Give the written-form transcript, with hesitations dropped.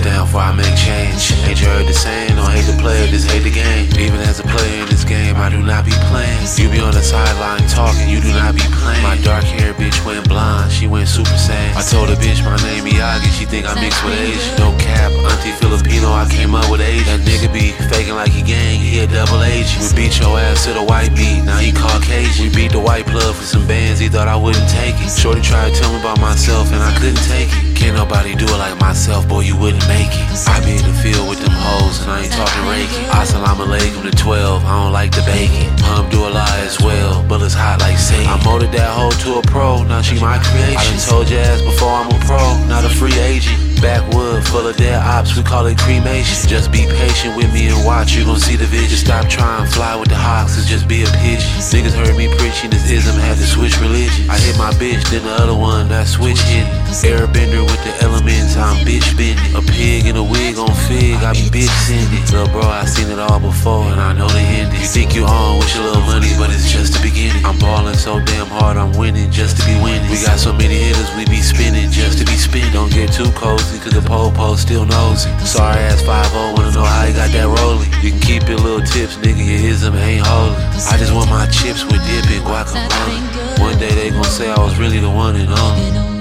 down before I make change. Ain't you heard the saying? Don't hate the player, just hate the game. Even as a player in this game, I do not be playing. You be on the sideline talking, you do not be playing. My dark hair bitch went blonde, she went super saiyan. I told a bitch my name Miyagi, she think I mixed with Asian. No cap, auntie Filipino, I came up with Asian. That nigga be faking like he gang, he a double agent. We beat your ass to the white beat, now he Caucasian. We beat the white plug for some bands, he thought I wouldn't take it. Shorty tried to tell me about myself and I couldn't take it. Can't nobody do it like myself, boy, you wouldn't make it. I be in the field with them hoes and I ain't talking Reiki. Assalamu alaikum to 12, I don't like the bacon. Alhamdulillah as well, bullets hot like Satan. I molded that hoe to a pro, now she my creation. I done told your ass before I'm a pro, not a free agent. Backwood full of dead ops, we call it cremation. Just be patient with me and watch, you gon' see the vision. Stop trying to fly with the hawks, it's just be a pigeon. Niggas heard me preaching this ism, had to switch religion. I hit my bitch, then the other one, that switch hit. Airbender with the elements, I'm bitch bending. A pig in a wig on fig, I be bitch sending. Little bro, I seen it all before and I know the ending. You think you on with your little money, but it's just the beginning. I'm balling so damn hard, I'm winning just to be winning. We got so many hitters, we be spinning just to be spinning. Don't get too cozy, cause the po-po still nosy. Sorry ass 5-0, wanna know how he got that rolling. You can keep your little tips, nigga, your ism ain't holy. I just want my chips with dip and guacamole. One day they gon' say I was really the one and only.